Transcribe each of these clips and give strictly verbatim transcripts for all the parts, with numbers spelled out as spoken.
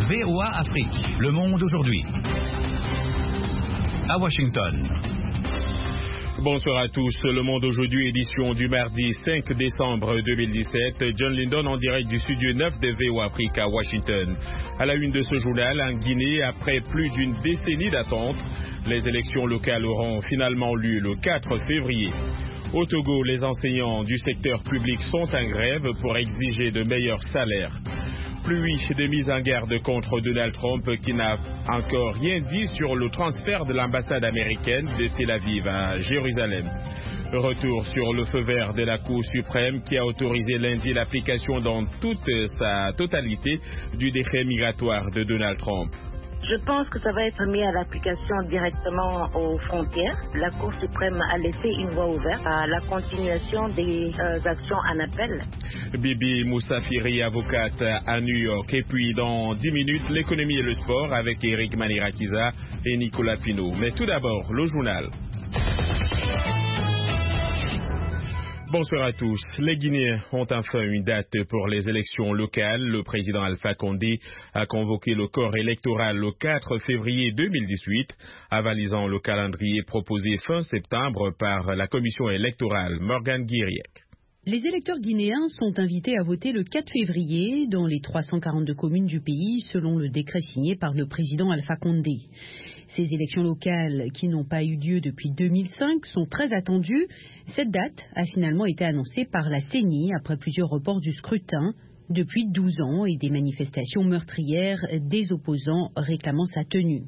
V O A Afrique. Le monde aujourd'hui. À Washington. Bonsoir à tous. Le Monde aujourd'hui, édition du mardi cinq décembre deux mille dix-sept. John Lindon en direct du studio neuf de V O A Afrique à Washington. À la une de ce journal, en Guinée, après plus d'une décennie d'attente, les élections locales auront finalement lieu le quatre février. Au Togo, les enseignants du secteur public sont en grève pour exiger de meilleurs salaires. Pluie de mise en garde contre Donald Trump qui n'a encore rien dit sur le transfert de l'ambassade américaine de Tel Aviv à Jérusalem. Retour sur le feu vert de la Cour suprême qui a autorisé lundi l'application dans toute sa totalité du décret migratoire de Donald Trump. Je pense que ça va être mis à l'application directement aux frontières. La Cour suprême a laissé une voie ouverte à la continuation des euh, actions en appel. Bibi Moussafiri, avocate à New York. Et puis dans dix minutes, l'économie et le sport avec Eric Manirakiza et Nicolas Pinault. Mais tout d'abord, le journal. Bonsoir à tous. Les Guinéens ont enfin une date pour les élections locales. Le président Alpha Condé a convoqué le corps électoral le quatre février deux mille dix-huit, avalisant le calendrier proposé fin septembre par la commission électorale. Morgane Guiriec. Les électeurs guinéens sont invités à voter le quatre février dans les trois cent quarante-deux communes du pays, selon le décret signé par le président Alpha Condé. Ces élections locales, qui n'ont pas eu lieu depuis deux mille cinq, sont très attendues. Cette date a finalement été annoncée par la C E N I après plusieurs reports du scrutin depuis douze ans et des manifestations meurtrières des opposants réclamant sa tenue.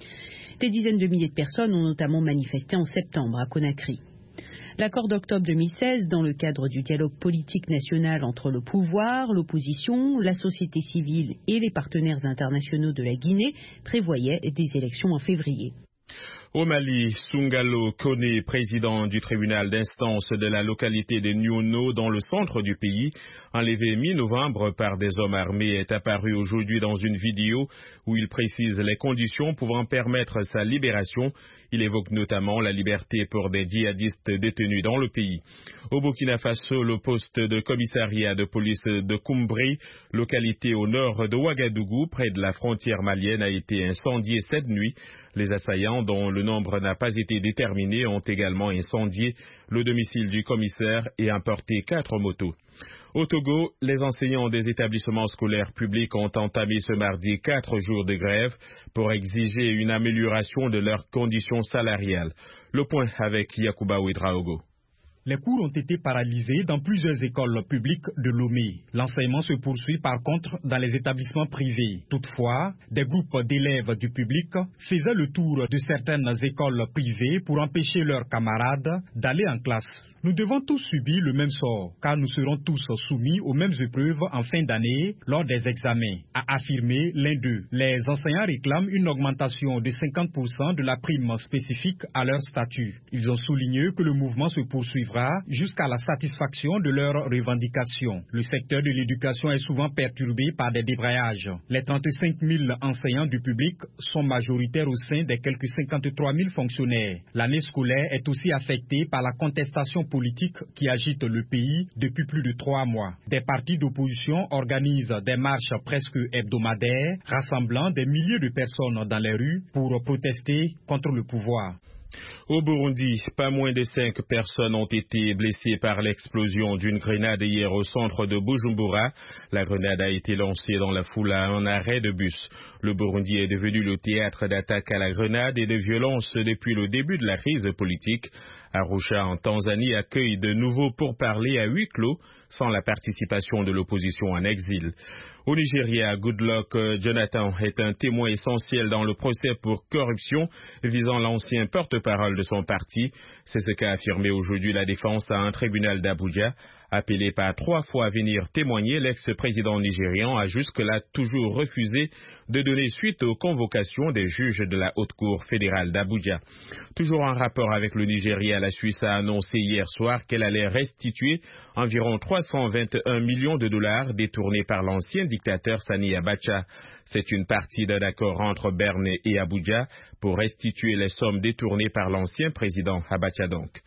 Des dizaines de milliers de personnes ont notamment manifesté en septembre à Conakry. L'accord d'octobre deux mille seize, dans le cadre du dialogue politique national entre le pouvoir, l'opposition, la société civile et les partenaires internationaux de la Guinée, prévoyait des élections en février. Au Mali, Sungalo Kone, président du tribunal d'instance de la localité de Nyono dans le centre du pays, enlevé mi-novembre par des hommes armés, est apparu aujourd'hui dans une vidéo où il précise les conditions pouvant permettre sa libération. Il évoque notamment la liberté pour des djihadistes détenus dans le pays. Au Burkina Faso, le poste de commissariat de police de Koumbri, localité au nord de Ouagadougou, près de la frontière malienne, a été incendié cette nuit. Les assaillants, dont le nombre n'a pas été déterminé, ont également incendié le domicile du commissaire et emporté quatre motos. Au Togo, les enseignants des établissements scolaires publics ont entamé ce mardi quatre jours de grève pour exiger une amélioration de leurs conditions salariales. Le point avec Yacouba Ouedraogo. Les cours ont été paralysés dans plusieurs écoles publiques de Lomé. L'enseignement se poursuit par contre dans les établissements privés. Toutefois, des groupes d'élèves du public faisaient le tour de certaines écoles privées pour empêcher leurs camarades d'aller en classe. Nous devons tous subir le même sort, car nous serons tous soumis aux mêmes épreuves en fin d'année lors des examens, a affirmé l'un d'eux. Les enseignants réclament une augmentation de cinquante pour cent de la prime spécifique à leur statut. Ils ont souligné que le mouvement se poursuivra jusqu'à la satisfaction de leurs revendications. Le secteur de l'éducation est souvent perturbé par des débrayages. Les trente-cinq mille enseignants du public sont majoritaires au sein des quelques cinquante-trois mille fonctionnaires. L'année scolaire est aussi affectée par la contestation politique qui agite le pays depuis plus de trois mois. Des partis d'opposition organisent des marches presque hebdomadaires, rassemblant des milliers de personnes dans les rues pour protester contre le pouvoir. Au Burundi, pas moins de cinq personnes ont été blessées par l'explosion d'une grenade hier au centre de Bujumbura. La grenade a été lancée dans la foule à un arrêt de bus. Le Burundi est devenu le théâtre d'attaques à la grenade et de violences depuis le début de la crise politique. Arusha, en Tanzanie, accueille de nouveau pourparlers à huis clos sans la participation de l'opposition en exil. Au Nigeria, Goodluck Jonathan est un témoin essentiel dans le procès pour corruption visant l'ancien porte-parole de son parti. C'est ce qu'a affirmé aujourd'hui la défense à un tribunal d'Abuja. Appelé par trois fois à venir témoigner, l'ex-président nigérian a jusque-là toujours refusé de donner suite aux convocations des juges de la Haute Cour fédérale d'Abuja. Toujours en rapport avec le Nigeria, la Suisse a annoncé hier soir qu'elle allait restituer environ trois cent vingt et un millions de dollars détournés par l'ancien dictateur Sani Abacha. C'est une partie d'un accord entre Berne et Abuja pour restituer les sommes détournées par l'ancien président Abacha donc.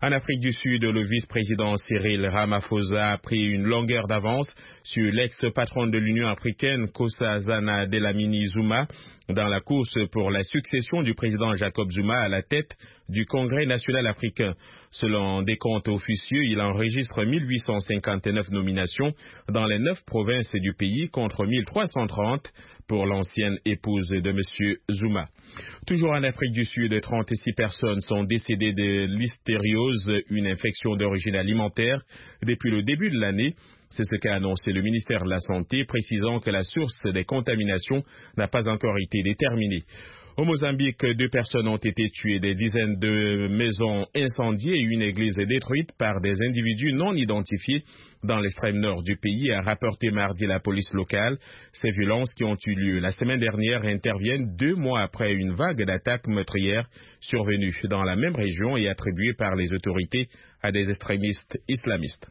En Afrique du Sud, le vice-président Cyril Ramaphosa a pris une longueur d'avance sur l'ex-patronne de l'Union africaine, Nkosazana Dlamini Zuma, dans la course pour la succession du président Jacob Zuma à la tête du Congrès national africain. Selon des comptes officieux, il enregistre mille huit cent cinquante-neuf nominations dans les neuf provinces du pays contre mille trois cent trente pour l'ancienne épouse de M. Zuma. Toujours en Afrique du Sud, trente-six personnes sont décédées de l'hystériose, une infection d'origine alimentaire, depuis le début de l'année. C'est ce qu'a annoncé le ministère de la Santé, précisant que la source des contaminations n'a pas encore été déterminée. Au Mozambique, deux personnes ont été tuées, des dizaines de maisons incendiées et une église détruite par des individus non identifiés dans l'extrême nord du pays, a rapporté mardi la police locale. Ces violences qui ont eu lieu la semaine dernière interviennent deux mois après une vague d'attaques meurtrières survenue dans la même région et attribuée par les autorités à des extrémistes islamistes.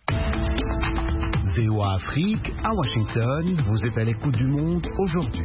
V O A Afrique, à Washington, vous êtes à l'écoute du monde aujourd'hui.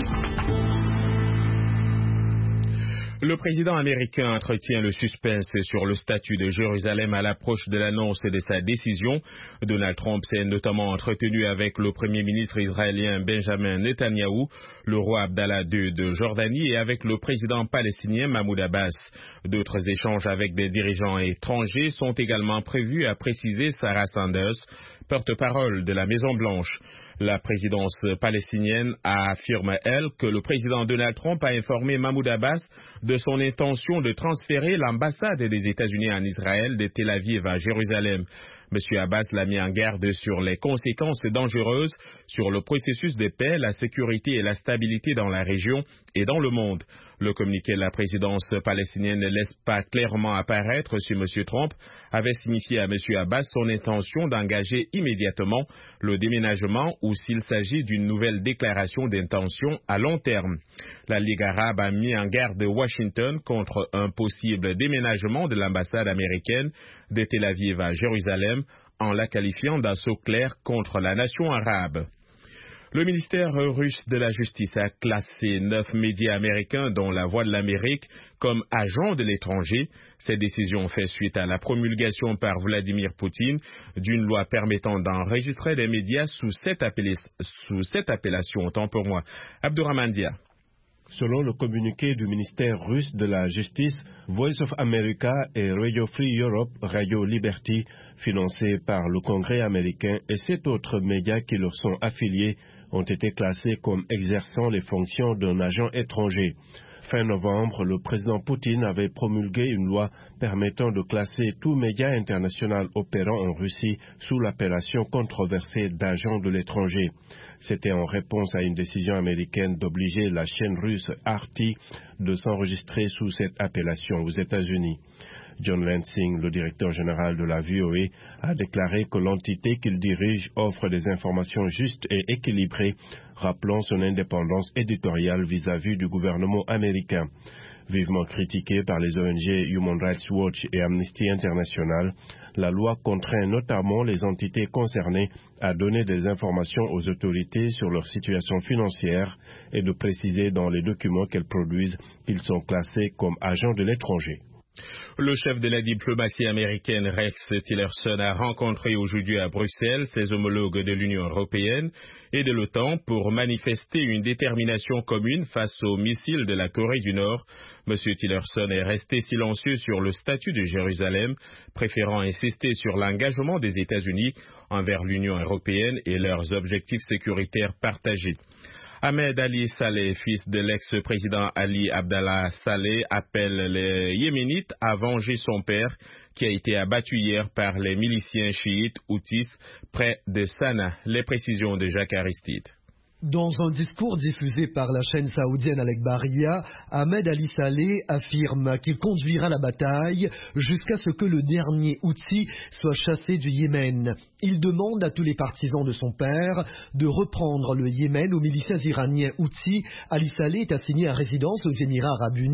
Le président américain entretient le suspense sur le statut de Jérusalem à l'approche de l'annonce de sa décision. Donald Trump s'est notamment entretenu avec le premier ministre israélien Benjamin Netanyahou, le roi Abdallah deux de Jordanie et avec le président palestinien Mahmoud Abbas. D'autres échanges avec des dirigeants étrangers sont également prévus, a précisé Sarah Sanders, porte-parole de la Maison-Blanche. La présidence palestinienne affirme, elle, que le président Donald Trump a informé Mahmoud Abbas de son intention de transférer l'ambassade des États-Unis en Israël de Tel Aviv à Jérusalem. M. Abbas l'a mis en garde sur les conséquences dangereuses sur le processus de paix, la sécurité et la stabilité dans la région et dans le monde. Le communiqué de la présidence palestinienne ne laisse pas clairement apparaître si M. Trump avait signifié à M. Abbas son intention d'engager immédiatement le déménagement ou s'il s'agit d'une nouvelle déclaration d'intention à long terme. La Ligue arabe a mis en garde Washington contre un possible déménagement de l'ambassade américaine de Tel Aviv à Jérusalem en la qualifiant d'assaut clair contre la nation arabe. Le ministère russe de la Justice a classé neuf médias américains, dont La Voix de l'Amérique, comme agents de l'étranger. Cette décision fait suite à la promulgation par Vladimir Poutine d'une loi permettant d'enregistrer des médias sous cette, appella- sous cette appellation. Autant pour moi. Abdourahmane Dia. Selon le communiqué du ministère russe de la Justice, Voice of America et Radio Free Europe, Radio Liberty, financés par le Congrès américain et sept autres médias qui leur sont affiliés, ont été classés comme exerçant les fonctions d'un agent étranger. Fin novembre, le président Poutine avait promulgué une loi permettant de classer tout média international opérant en Russie sous l'appellation controversée d'agent de l'étranger. C'était en réponse à une décision américaine d'obliger la chaîne russe R T de s'enregistrer sous cette appellation aux États-Unis. John Lansing, le directeur général de la V O A, a déclaré que l'entité qu'il dirige offre des informations justes et équilibrées, rappelant son indépendance éditoriale vis-à-vis du gouvernement américain. Vivement critiquée par les O N G Human Rights Watch et Amnesty International, la loi contraint notamment les entités concernées à donner des informations aux autorités sur leur situation financière et de préciser dans les documents qu'elles produisent qu'ils sont classés comme agents de l'étranger. Le chef de la diplomatie américaine Rex Tillerson a rencontré aujourd'hui à Bruxelles ses homologues de l'Union européenne et de l'OTAN pour manifester une détermination commune face aux missiles de la Corée du Nord. M. Tillerson est resté silencieux sur le statut de Jérusalem, préférant insister sur l'engagement des États-Unis envers l'Union européenne et leurs objectifs sécuritaires partagés. Ahmed Ali Saleh, fils de l'ex-président Ali Abdallah Saleh, appelle les Yéménites à venger son père qui a été abattu hier par les miliciens chiites houthis près de Sanaa. Les précisions de Jacques Aristide. Dans un discours diffusé par la chaîne saoudienne Al-Ekhbariyya, Ahmed Ali Saleh affirme qu'il conduira la bataille jusqu'à ce que le dernier Houthi soit chassé du Yémen. Il demande à tous les partisans de son père de reprendre le Yémen aux miliciens iraniens Houthis. Ali Saleh est assigné à résidence aux Émirats arabes unis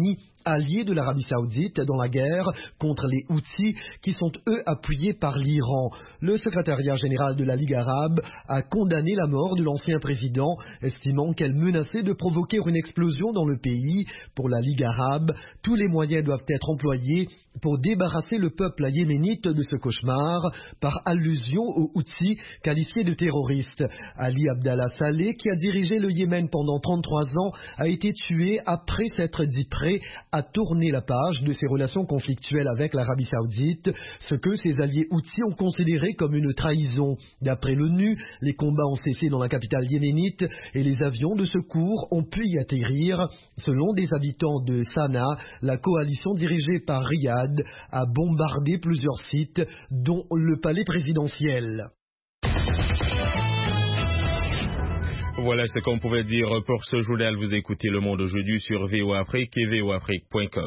allié de l'Arabie Saoudite dans la guerre contre les Houthis qui sont eux appuyés par l'Iran. Le secrétariat général de la Ligue arabe a condamné la mort de l'ancien président, estimant qu'elle menaçait de provoquer une explosion dans le pays. Pour la Ligue arabe, tous les moyens doivent être employés pour débarrasser le peuple yéménite de ce cauchemar, par allusion aux Houthis qualifiés de terroristes. Ali Abdallah Saleh, qui a dirigé le Yémen pendant trente-trois ans, a été tué après s'être dit prêt à tourner la page de ses relations conflictuelles avec l'Arabie Saoudite, ce que ses alliés Houthis ont considéré comme une trahison. D'après l'ONU, les combats ont cessé dans la capitale yéménite et les avions de secours ont pu y atterrir. Selon des habitants de Sanaa, la coalition dirigée par Riyad a bombardé plusieurs sites, dont le palais présidentiel. Voilà ce qu'on pouvait dire pour ce journal. Vous écoutez Le Monde aujourd'hui sur V O Afrique et V O Afrique point com.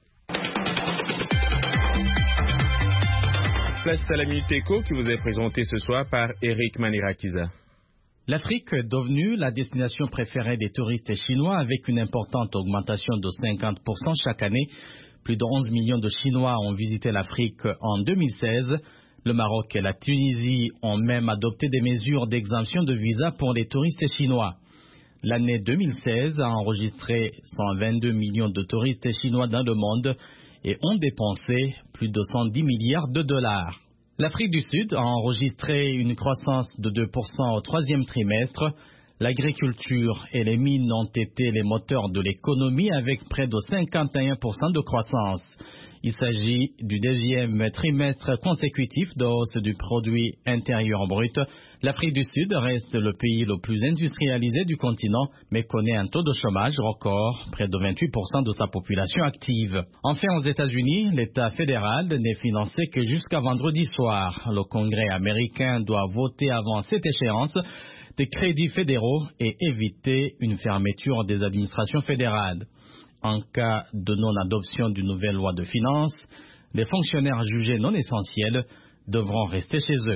Place à la Minute Éco qui vous est présentée ce soir par Eric Manirakiza. L'Afrique est devenue la destination préférée des touristes chinois avec une importante augmentation de cinquante pour cent chaque année. Plus de onze millions de Chinois ont visité l'Afrique en deux mille seize. Le Maroc et la Tunisie ont même adopté des mesures d'exemption de visa pour les touristes chinois. L'année deux mille seize a enregistré cent vingt-deux millions de touristes chinois dans le monde et ont dépensé plus de cent dix milliards de dollars. L'Afrique du Sud a enregistré une croissance de deux pour cent au troisième trimestre. L'agriculture et les mines ont été les moteurs de l'économie avec près de cinquante et un pour cent de croissance. Il s'agit du deuxième trimestre consécutif de hausse du produit intérieur brut. L'Afrique du Sud reste le pays le plus industrialisé du continent, mais connaît un taux de chômage record, près de vingt-huit pour cent de sa population active. Enfin, aux États-Unis, l'État fédéral n'est financé que jusqu'à vendredi soir. Le Congrès américain doit voter avant cette échéance des crédits fédéraux et éviter une fermeture des administrations fédérales. En cas de non-adoption d'une nouvelle loi de finances, les fonctionnaires jugés non essentiels devront rester chez eux.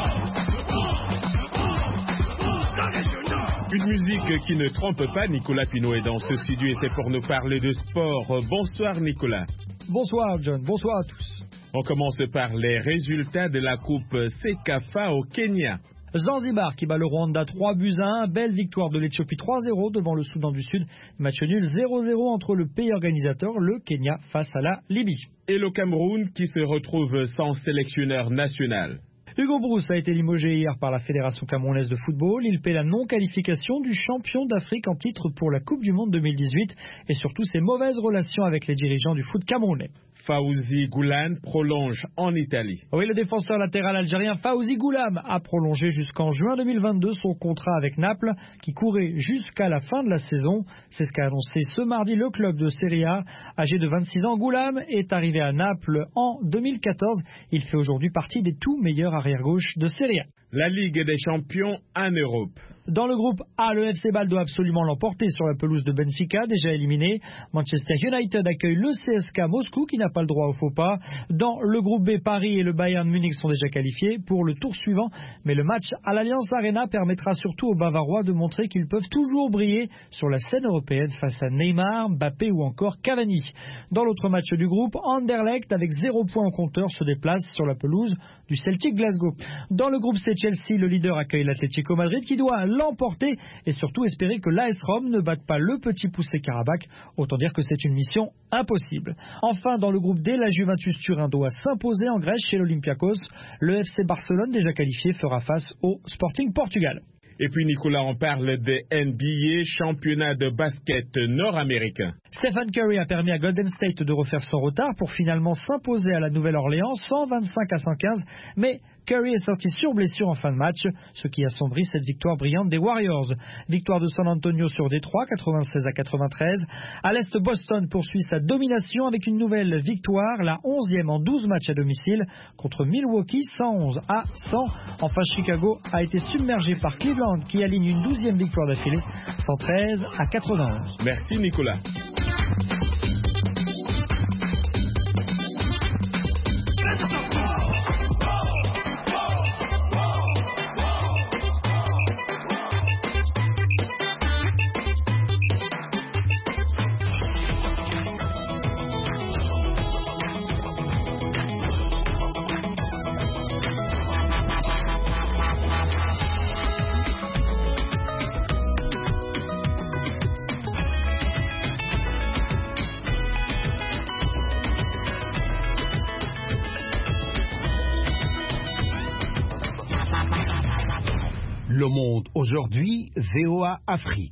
Une musique qui ne trompe pas, Nicolas Pinault est dans ce studio et c'est pour nous parler de sport. Bonsoir Nicolas. Bonsoir John, bonsoir à tous. On commence par les résultats de la Coupe Sekafa au Kenya. Zanzibar qui bat le Rwanda trois buts à un, belle victoire de l'Éthiopie trois zéro devant le Soudan du Sud, match nul zéro zéro entre le pays organisateur, le Kenya, face à la Libye. Et le Cameroun qui se retrouve sans sélectionneur national. Hugo Brousse a été limogé hier par la Fédération camerounaise de football. Il paie la non-qualification du champion d'Afrique en titre pour la Coupe du Monde deux mille dix-huit et surtout ses mauvaises relations avec les dirigeants du foot camerounais. Fawzi Goulam prolonge en Italie. Oui, le défenseur latéral algérien Fawzi Goulam a prolongé jusqu'en juin deux mille vingt-deux son contrat avec Naples qui courait jusqu'à la fin de la saison. C'est ce qu'a annoncé ce mardi le club de Serie A. Âgé de vingt-six ans, Goulam est arrivé à Naples en deux mille quatorze. Il fait aujourd'hui partie des tout meilleurs arrière-gauche de Serie A. La Ligue des champions en Europe. Dans le groupe A, le F C Bâle doit absolument l'emporter sur la pelouse de Benfica, déjà éliminé. Manchester United accueille le C S K Moscou qui n'a pas le droit au faux pas. Dans le groupe B, Paris et le Bayern Munich sont déjà qualifiés pour le tour suivant. Mais le match à l'Allianz Arena permettra surtout aux Bavarois de montrer qu'ils peuvent toujours briller sur la scène européenne face à Neymar, Mbappé ou encore Cavani. Dans l'autre match du groupe, Anderlecht avec zéro point au compteur se déplace sur la pelouse du Celtic Glasgow. Dans le groupe C, Chelsea, le leader accueille l'Atlético Madrid qui doit l'emporter et surtout espérer que l'A S Rome ne batte pas le petit poussé Karabakh. Autant dire que c'est une mission impossible. Enfin, dans le groupe D, la Juventus Turin doit s'imposer en Grèce chez l'Olympiakos. Le F C Barcelone, déjà qualifié, fera face au Sporting Portugal. Et puis Nicolas, on parle des N B A, championnat de basket nord-américain. Stephen Curry a permis à Golden State de refaire son retard pour finalement s'imposer à la Nouvelle-Orléans cent vingt-cinq à cent quinze, mais Curry est sorti sur blessure en fin de match, ce qui assombrit cette victoire brillante des Warriors. Victoire de San Antonio sur Détroit, quatre-vingt-seize à quatre-vingt-treize. À l'Est, Boston poursuit sa domination avec une nouvelle victoire, la onzième en douze matchs à domicile, contre Milwaukee, cent onze à cent. Enfin, Chicago a été submergé par Cleveland, qui aligne une douzième victoire d'affilée, cent treize à quatre-vingt-onze. Merci Nicolas. Le Monde aujourd'hui, V O A Afrique.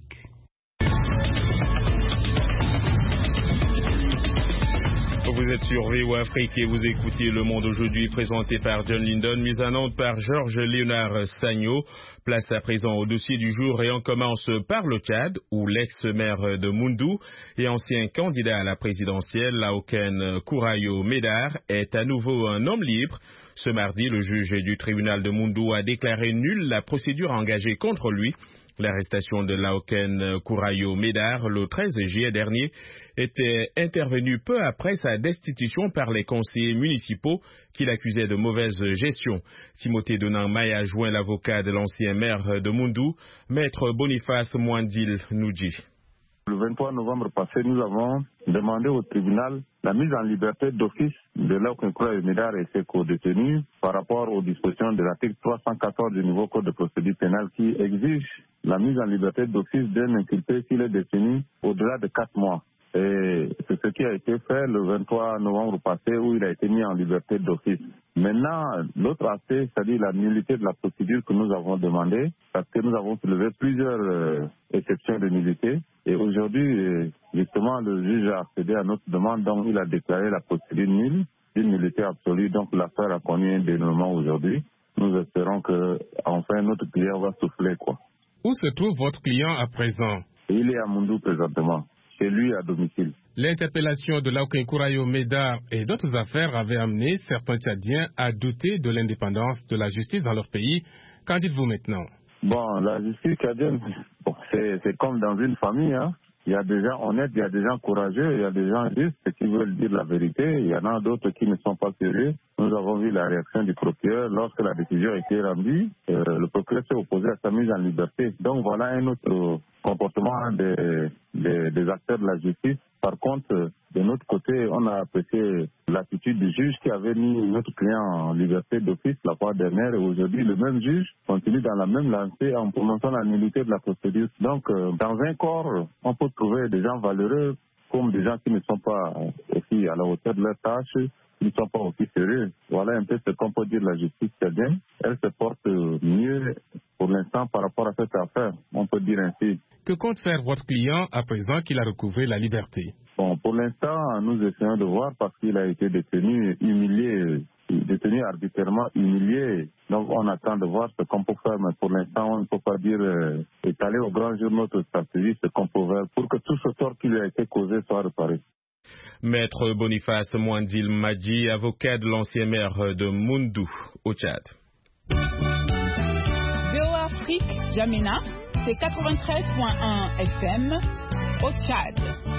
Vous êtes sur V O A Afrique et vous écoutez Le Monde aujourd'hui, présenté par John Lindon, mise en onde par Georges Léonard Sagno. Place à présent au dossier du jour et on commence par le Tchad, où l'ex-maire de Moundou et ancien candidat à la présidentielle, Laoken Kourayo Médar, est à nouveau un homme libre. Ce mardi, le juge du tribunal de Moundou a déclaré nulle la procédure engagée contre lui. L'arrestation de Laoken Kourayo Médar le treize juillet dernier était intervenue peu après sa destitution par les conseillers municipaux qui l'accusaient de mauvaise gestion. Timothée Donangmaï a joint l'avocat de l'ancien maire de Moundou, maître Boniface Mwandil Noudji. Le vingt-trois novembre passé, nous avons demandé au tribunal la mise en liberté d'office de Laoken Kourayo Médar et ses co-détenus par rapport aux dispositions de l'article trois cent quatorze du nouveau code de procédure pénale qui exige la mise en liberté d'office d'un inculpé s'il est détenu au-delà de quatre mois. Et c'est ce qui a été fait le vingt-trois novembre passé où il a été mis en liberté d'office. Maintenant, l'autre aspect, c'est-à-dire la nullité de la procédure que nous avons demandé, parce que nous avons soulevé plusieurs euh, exceptions de nullité. Et aujourd'hui, justement, le juge a accédé à notre demande, donc il a déclaré la procédure nulle, une nullité absolue. Donc l'affaire a connu un dénouement aujourd'hui. Nous espérons que enfin notre client va souffler, quoi. Où se trouve votre client à présent? Il est à Moundou présentement, chez lui à domicile. L'interpellation de Laoken Kourayo Médar et d'autres affaires avait amené certains Tchadiens à douter de l'indépendance de la justice dans leur pays. Qu'en dites-vous maintenant? Bon, la justice tchadienne, bon, c'est, c'est comme dans une famille, hein. Il y a des gens honnêtes, il y a des gens courageux, il y a des gens justes qui veulent dire la vérité. Il y en a d'autres qui ne sont pas sérieux. Nous avons vu la réaction du procureur lorsque la décision a été rendue. Euh, le procureur s'est opposé à sa mise en liberté. Donc voilà un autre comportement des, des, des acteurs de la justice. Par contre, de notre côté, on a apprécié l'attitude du juge qui avait mis notre client en liberté d'office la fois dernière. Et aujourd'hui, le même juge continue dans la même lancée en prononçant la nullité de la procédure. Donc, euh, dans un corps, on peut trouver des gens valeureux comme des gens qui ne sont pas aussi à la hauteur de leur tâche, qui ne sont pas aussi sérieux. Voilà un peu ce qu'on peut dire de la justice tchadienne. Elle se porte mieux pour l'instant par rapport à cette affaire, on peut dire ainsi. Que compte faire votre client à présent qu'il a recouvré la liberté? Bon, pour l'instant, nous essayons de voir parce qu'il a été détenu, humilié, détenu arbitrairement, humilié. Donc, on attend de voir ce qu'on peut faire, mais pour l'instant, on ne peut pas dire euh, étaler au grand jour notre stratégie, ce qu'on peut faire pour que tout ce tort qui lui a été causé soit réparé. Maître Boniface Mwandil Madji, avocat de l'ancien maire de Moundou, au Tchad. V O A Afrique, Jamena, c'est quatre-vingt-treize point un F M, au Tchad.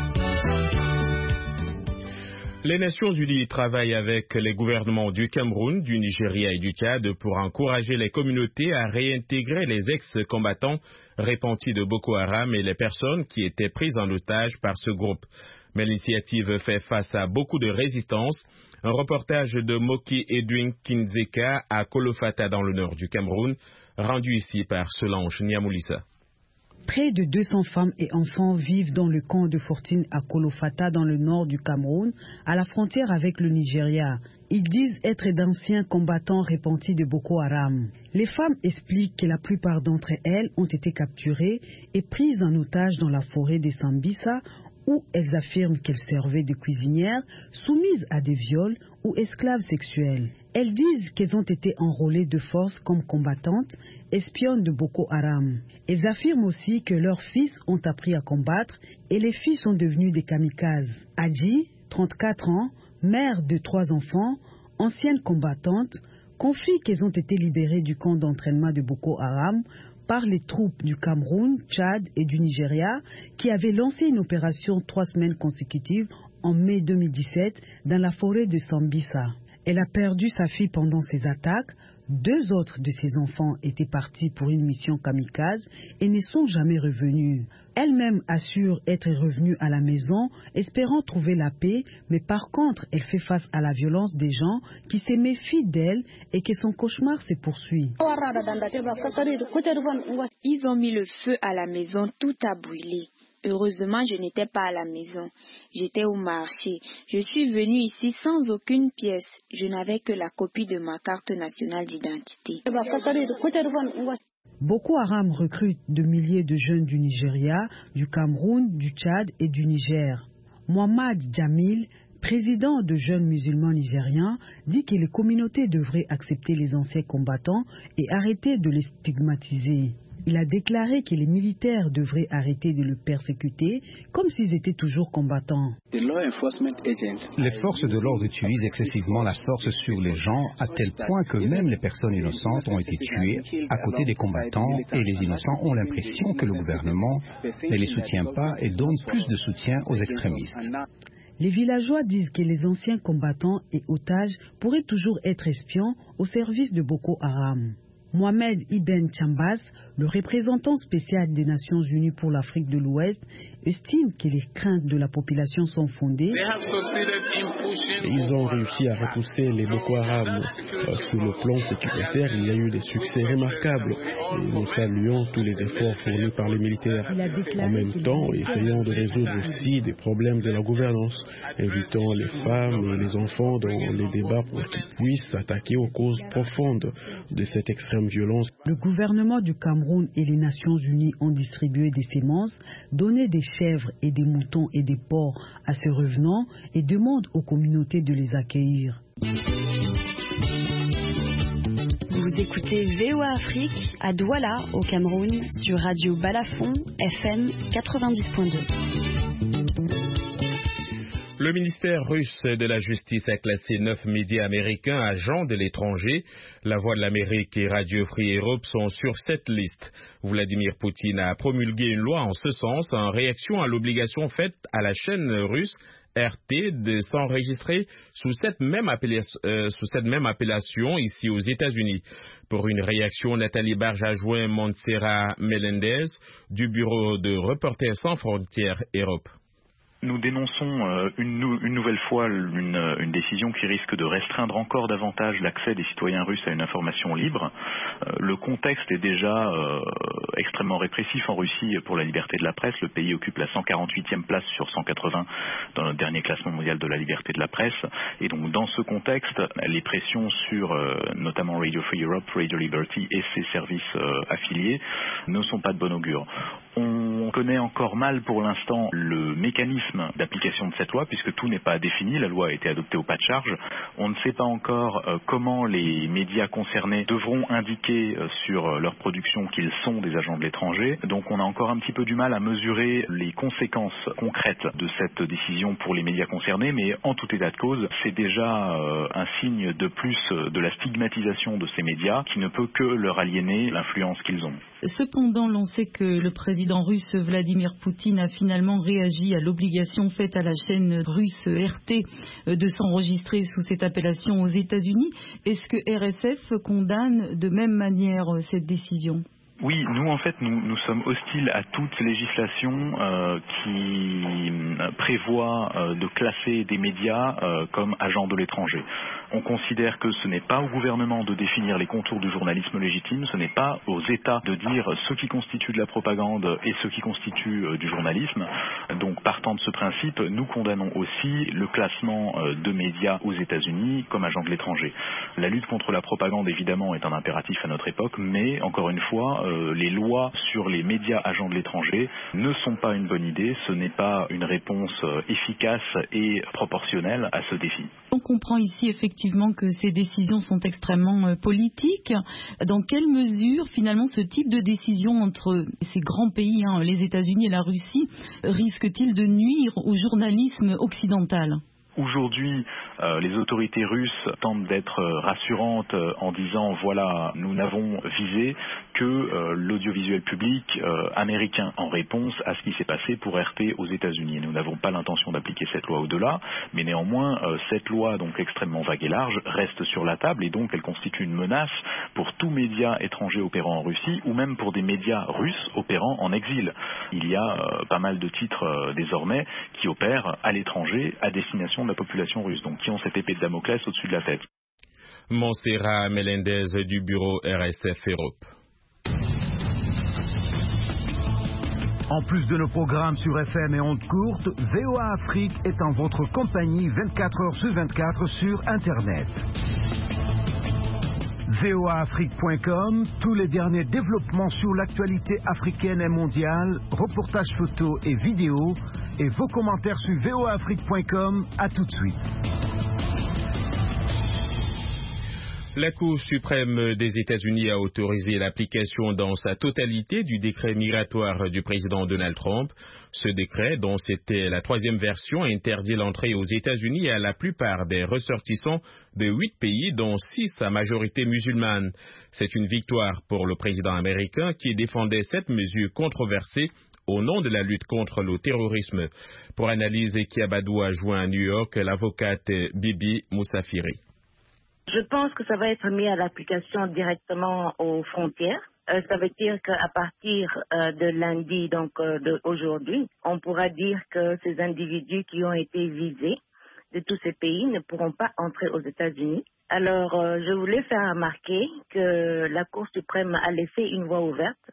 Les Nations Unies travaillent avec les gouvernements du Cameroun, du Nigeria et du Tchad pour encourager les communautés à réintégrer les ex-combattants repentis de Boko Haram et les personnes qui étaient prises en otage par ce groupe. Mais l'initiative fait face à beaucoup de résistance. Un reportage de Moki Edwin Kinzeka à Kolofata dans le nord du Cameroun, rendu ici par Solange Niamoulissa. Près de deux cents femmes et enfants vivent dans le camp de Fortine à Kolofata dans le nord du Cameroun, à la frontière avec le Nigeria. Ils disent être d'anciens combattants repentis de Boko Haram. Les femmes expliquent que la plupart d'entre elles ont été capturées et prises en otage dans la forêt de Sambisa, où elles affirment qu'elles servaient de cuisinières, soumises à des viols ou esclaves sexuels. Elles disent qu'elles ont été enrôlées de force comme combattantes, espionnes de Boko Haram. Elles affirment aussi que leurs fils ont appris à combattre et les filles sont devenues des kamikazes. Adji, trente-quatre ans, mère de trois enfants, ancienne combattante, confie qu'elles ont été libérées du camp d'entraînement de Boko Haram par les troupes du Cameroun, Tchad et du Nigeria qui avaient lancé une opération trois semaines consécutives en mai deux mille dix-sept dans la forêt de Sambisa. Elle a perdu sa fille pendant ces attaques. Deux autres de ses enfants étaient partis pour une mission kamikaze et ne sont jamais revenus. Elle-même assure être revenue à la maison, espérant trouver la paix, mais par contre, elle fait face à la violence des gens qui se méfient d'elle et que son cauchemar se poursuit. Ils ont mis le feu à la maison, tout a brûlé. Heureusement, je n'étais pas à la maison. J'étais au marché. Je suis venue ici sans aucune pièce. Je n'avais que la copie de ma carte nationale d'identité. Boko Haram recrute de milliers de jeunes du Nigeria, du Cameroun, du Tchad et du Niger. Mohamed Jamil, président de Jeunes musulmans nigériens, dit que les communautés devraient accepter les anciens combattants et arrêter de les stigmatiser. Il a déclaré que les militaires devraient arrêter de le persécuter comme s'ils étaient toujours combattants. Les forces de l'ordre utilisent excessivement la force sur les gens à tel point que même les personnes innocentes ont été tuées à côté des combattants et les innocents ont l'impression que le gouvernement ne les soutient pas et donne plus de soutien aux extrémistes. Les villageois disent que les anciens combattants et otages pourraient toujours être espions au service de Boko Haram. Mohamed Ibn Chambas, le représentant spécial des Nations Unies pour l'Afrique de l'Ouest, estime que les craintes de la population sont fondées. Ils ont réussi à repousser les Boko Haram. Sur le plan sécuritaire, il y a eu des succès remarquables. Et nous saluons tous les efforts fournis par les militaires. En même temps, essayons de résoudre aussi des problèmes de la gouvernance, invitant les femmes et les enfants dans les débats pour qu'ils puissent s'attaquer aux causes profondes de cette extrême violence. Le gouvernement du Cameroun et les Nations Unies ont distribué des semences, donné des chèvres et des moutons et des porcs à ces revenants et demandent aux communautés de les accueillir. Vous écoutez V O A Afrique à Douala au Cameroun sur Radio Balafon F M quatre-vingt-dix point deux. Le ministère russe de la Justice a classé neuf médias américains agents de l'étranger. La Voix de l'Amérique et Radio Free Europe sont sur cette liste. Vladimir Poutine a promulgué une loi en ce sens en réaction à l'obligation faite à la chaîne russe R T de s'enregistrer sous cette même appellation, euh, sous cette même appellation ici aux États-Unis. Pour une réaction, Nathalie Barge a joint Montserrat Melendez du bureau de Reporters sans frontières Europe. Nous dénonçons euh, une, nou- une nouvelle fois une, une décision qui risque de restreindre encore davantage l'accès des citoyens russes à une information libre. Euh, le contexte est déjà euh, extrêmement répressif en Russie pour la liberté de la presse. Le pays occupe la cent quarante-huitième place sur cent quatre-vingts dans le dernier classement mondial de la liberté de la presse. Et donc dans ce contexte, les pressions sur euh, notamment Radio Free Europe, Radio Liberty et ses services euh, affiliés ne sont pas de bon augure. On connaît encore mal pour l'instant le mécanisme d'application de cette loi puisque tout n'est pas défini. La loi a été adoptée au pas de charge. On ne sait pas encore euh, comment les médias concernés devront indiquer euh, sur euh, leur production qu'ils sont des agents de l'étranger. Donc on a encore un petit peu du mal à mesurer les conséquences concrètes de cette décision pour les médias concernés. Mais en tout état de cause, c'est déjà euh, un signe de plus de la stigmatisation de ces médias qui ne peut que leur aliéner l'influence qu'ils ont. Cependant, l'on sait que le président russe Vladimir Poutine a finalement réagi à l'obligation faite à la chaîne russe R T de s'enregistrer sous cette appellation aux États-Unis. Est-ce que R S F condamne de même manière cette décision ? Oui, nous en fait, nous, nous sommes hostiles à toute législation euh, qui prévoit euh, de classer des médias euh, comme agents de l'étranger. On considère que ce n'est pas au gouvernement de définir les contours du journalisme légitime, ce n'est pas aux États de dire ce qui constitue de la propagande et ce qui constitue euh, du journalisme. Donc partant de ce principe, nous condamnons aussi le classement euh, de médias aux États-Unis comme agents de l'étranger. La lutte contre la propagande évidemment est un impératif à notre époque, mais encore une fois, Euh, les lois sur les médias agents de l'étranger ne sont pas une bonne idée, ce n'est pas une réponse euh, efficace et proportionnelle à ce défi. On comprend ici effectivement que ces décisions sont extrêmement euh, politiques. Dans quelle mesure finalement ce type de décision entre ces grands pays, hein, les États-Unis et la Russie, risque-t-il de nuire au journalisme occidental ? Aujourd'hui, euh, les autorités russes tentent d'être euh, rassurantes euh, en disant voilà, nous n'avons visé que euh, l'audiovisuel public euh, américain en réponse à ce qui s'est passé pour R T aux États-Unis. Nous n'avons pas l'intention d'appliquer cette loi au-delà, mais néanmoins, euh, cette loi, donc extrêmement vague et large, reste sur la table et donc elle constitue une menace pour tout média étranger opérant en Russie ou même pour des médias russes opérant en exil. Il y a euh, pas mal de titres euh, désormais qui opèrent à l'étranger à destination de la population russe, donc qui ont cette épée de Damoclès au-dessus de la tête. Montserrat Melendez du bureau R S F Europe. En plus de nos programmes sur F M et ondes courtes, V O A Afrique est en votre compagnie vingt-quatre heures sur vingt-quatre sur Internet. V O A Afrique point com, tous les derniers développements sur l'actualité africaine et mondiale, reportages photos et vidéos, et vos commentaires sur V O A Afrique point com. À tout de suite. La Cour suprême des États-Unis a autorisé l'application dans sa totalité du décret migratoire du président Donald Trump. Ce décret, dont c'était la troisième version, interdit l'entrée aux États-Unis à la plupart des ressortissants de huit pays, dont six à majorité musulmane. C'est une victoire pour le président américain qui défendait cette mesure controversée au nom de la lutte contre le terrorisme. Pour analyser, Kiabadou a joint à New York l'avocate Bibi Moussafiri. Je pense que ça va être mis à l'application directement aux frontières. Euh, ça veut dire qu'à partir euh, de lundi, donc euh, d'aujourd'hui, on pourra dire que ces individus qui ont été visés de tous ces pays ne pourront pas entrer aux États-Unis. Alors, euh, je voulais faire remarquer que la Cour suprême a laissé une voie ouverte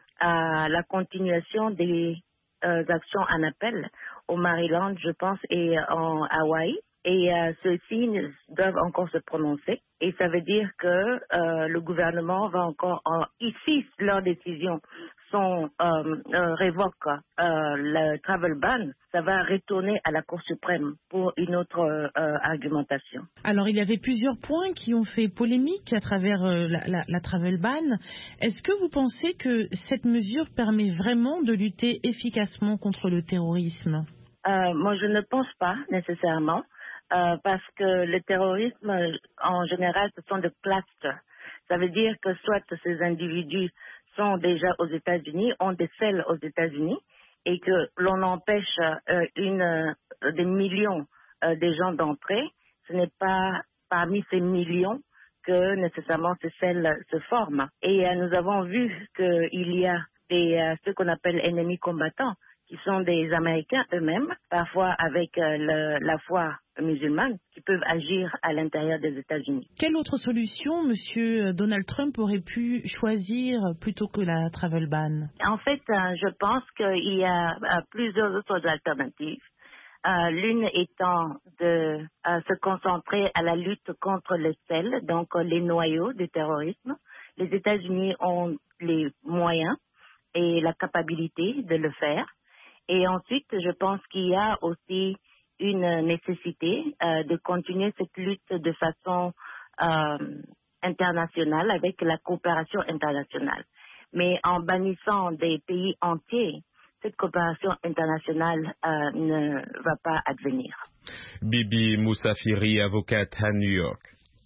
à la continuation des euh, actions en appel au Maryland, je pense, et en Hawaï. Et euh, ceux-ci doivent encore se prononcer. Et ça veut dire que euh, le gouvernement va encore, euh, ici, leurs décisions sont euh, euh, révoquent euh, le travel ban, ça va retourner à la Cour suprême pour une autre euh, argumentation. Alors, il y avait plusieurs points qui ont fait polémique à travers euh, la, la, la travel ban. Est-ce que vous pensez que cette mesure permet vraiment de lutter efficacement contre le terrorisme? euh, Moi, je ne pense pas nécessairement. Euh, parce que le terrorisme, en général, ce sont des clusters. Ça veut dire que soit ces individus sont déjà aux États-Unis, ont des celles aux États-Unis, et que l'on empêche euh, une, euh, des millions euh, de gens d'entrer. Ce n'est pas parmi ces millions que nécessairement ces celles se forment. Et euh, nous avons vu qu'il y a des, euh, ce qu'on appelle ennemis combattants, qui sont des Américains eux-mêmes, parfois avec euh, le, la foi musulmane, qui peuvent agir à l'intérieur des États-Unis. Quelle autre solution M. Donald Trump aurait pu choisir plutôt que la travel ban? En fait, euh, je pense qu'il y a euh, plusieurs autres alternatives. Euh, L'une étant de euh, se concentrer à la lutte contre les celles, donc euh, les noyaux du terrorisme. Les États-Unis ont les moyens et la capacité de le faire. Et ensuite, je pense qu'il y a aussi une nécessité euh, de continuer cette lutte de façon euh, internationale, avec la coopération internationale. Mais en bannissant des pays entiers, cette coopération internationale euh, ne va pas advenir. Bibi Moussafiri, avocate à New York.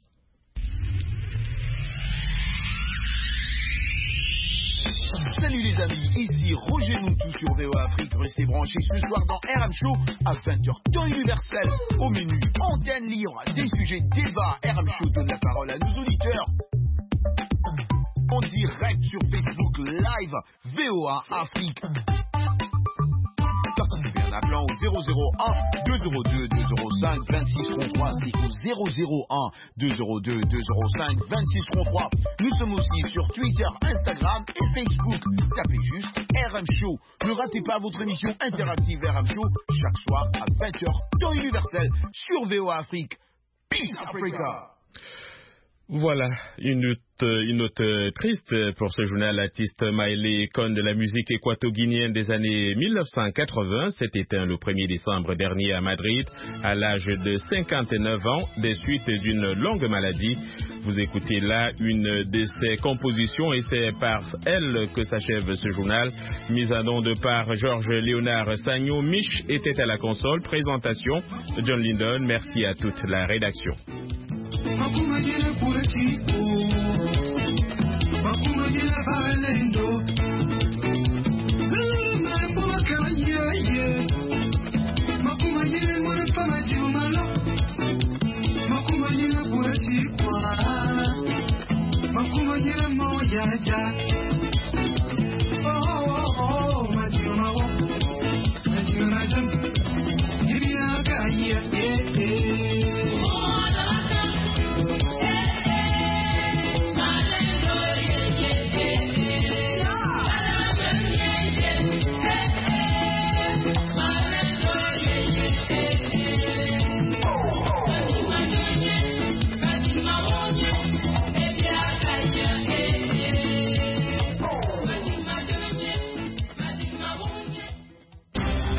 Salut les amis, ici Roger Moutou sur V O A Afrique. Restez branchés ce soir dans R M Show à vingt heures temps universel. Au menu, antenne libre, des sujets, débats. R M Show donne la parole à nos auditeurs. En direct sur Facebook Live, V O A Afrique. Participez en appelant au zéro zéro un deux zéro deux deux zéro cinq vingt-six trente-trois. C'est au zéro zéro un deux zéro deux deux zéro cinq vingt-six trente-trois. Nous sommes aussi sur Twitter, Instagram et Facebook. Tapez juste R M Show. Ne ratez pas votre émission interactive R M Show chaque soir à vingt heures temps universel sur V O A Afrique. Peace Africa. Voilà, une note, une note triste pour ce journal. L'artiste Maëlé, icône de la musique équato-guinéenne des années mille neuf cent quatre-vingts, s'est éteint le premier décembre dernier à Madrid, à l'âge de cinquante-neuf ans, des suites d'une longue maladie. Vous écoutez là une de ses compositions et c'est par elle que s'achève ce journal. Mise en onde par Georges Léonard Sagno. Mich était à la console. Présentation John Lindon. Merci à toute la rédaction. Makuma jile pure chico, makuma jile valendo.